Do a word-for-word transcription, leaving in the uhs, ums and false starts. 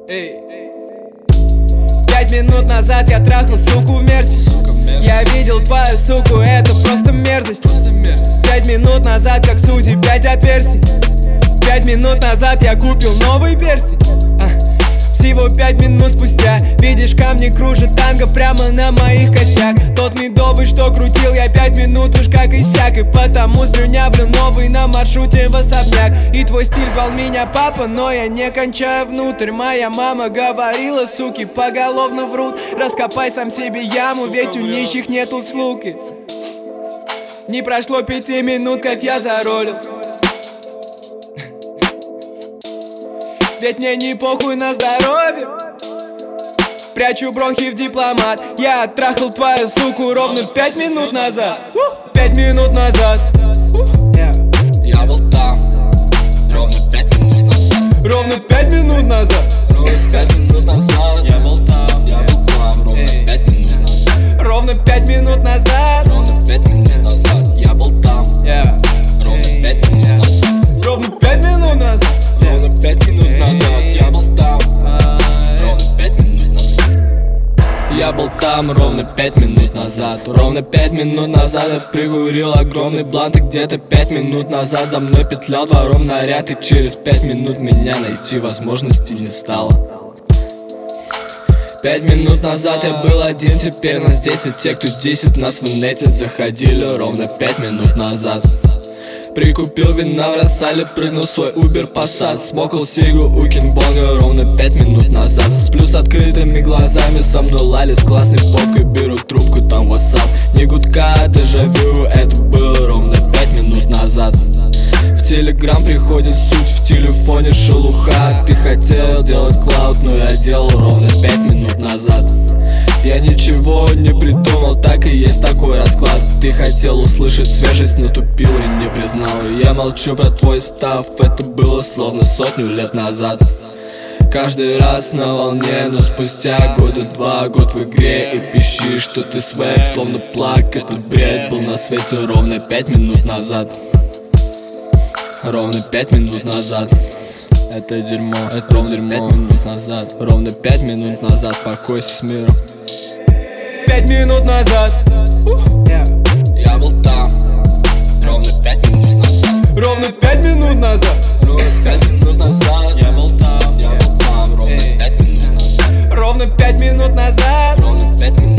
Эй. Пять минут назад я трахал суку в мерсе. Я видел твою суку, это просто мерзость. Пять минут назад, как Сузи, пять отверстий. Пять минут назад я купил новый перстень. а. Всего пять минут спустя видишь, камни кружат танго прямо на моих костях. Тот медовый, что крутил я пять минут, уж как иссяк. И потому слюнявлю новый на маршруте в особняк. И твой стиль звал меня папа, но я не кончаю внутрь. Моя мама говорила, суки поголовно врут. Раскопай сам себе яму, ведь у нищих нету слуг. Не прошло пяти минут, как я заролил. Ведь мне не похуй на здоровье. Прячу бронхи в дипломат. Я оттрахал твою суку ровно пять минут назад. Пять минут назад. Я был там ровно пять минут назад. Ровно пять минут назад. Ровно пять минут назад. Я был там, я был там ровно пять минут назад. Ровно пять минут назад. Ровно пять минут назад. Я был там. Ровно пять минут назад. Ровно пять минут назад. Ровно пять минут назад. Я был там. Ровно пять минут назад. Я был там ровно пять минут назад. Ровно пять минут назад я прикурил огромный блант. И где-то пять минут назад за мной петлял двором наряд. И через пять минут меня найти возможности не стало. Пять минут назад я был один, теперь нас десять. Те, кто десять нас в инете заходили ровно пять минут назад. Прикупил вина в Рассале, прыгнул в свой Uber Passat. Смокал сигу у Кинг-Бонга ровно пять минут назад. Сплю с открытыми глазами, со мной лали с классной попкой. Беру трубку, там WhatsApp. Не гудка, а дежавю, это было ровно пять минут назад. В Телеграм приходит суть, в телефоне шелуха. Ты хотел делать клауд, но я делал ровно пять минут назад. Я ничего не придумал, так и есть такой расклад. Ты хотел услышать свежесть, но тупил и не признал. Я молчу про твой став, это было словно сотню лет назад. Каждый раз на волне, но спустя года два, год в игре. И пищишь, что ты свек, словно плак. Этот бред был на свете ровно пять минут назад. Ровно пять минут назад. Это дерьмо, это ровно пять минут назад. Ровно пять минут назад, покойся с миром. Пять минут назад. Я был там ровно пять минут назад. Ровно пять минут назад. Ровно пять минут назад. Я был там, я был там ровно пять минут назад. Ровно пять минут назад. Ровно пять минут